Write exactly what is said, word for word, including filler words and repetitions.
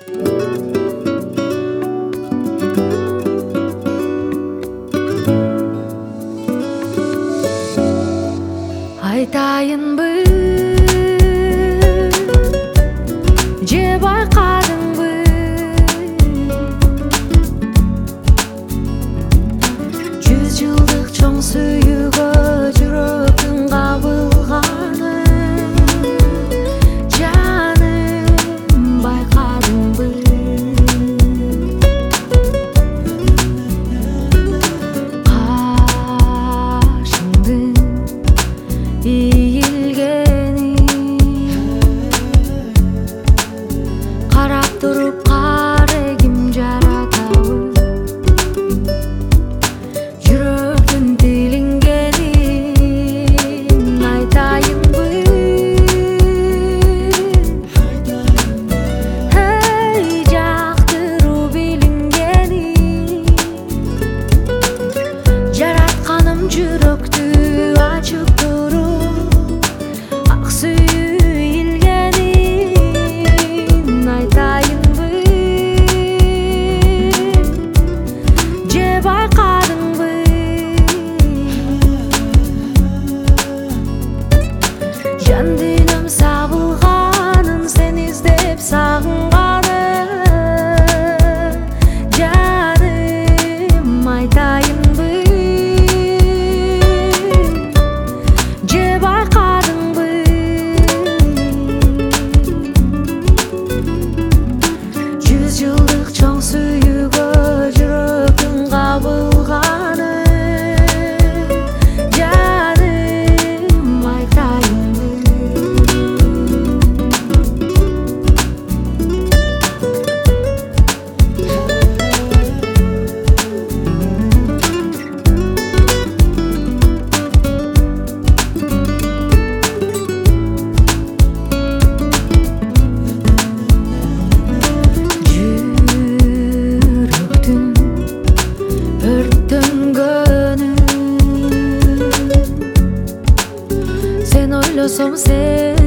Айтайынбы же байкадыңбы, жүз жылдык чоң сүйүүгө жүрөктүн кабылганын жаным байкадыңбы? Кашыңдын ийилгени карап туруп карегим жаратабы, жүрөктүн тилингенин айтайынбы? Эй, жактыруу билингени жаратканым жүрөктү ачып жан дүйнөм сабылганын сен издеп сагынганын жаным айтайынбы? Же байкадыңбы? Жүз жылдык чоң сүйүүгө жүрөктүн кабылганын жаным айтайынбы? Sen ойлосом сен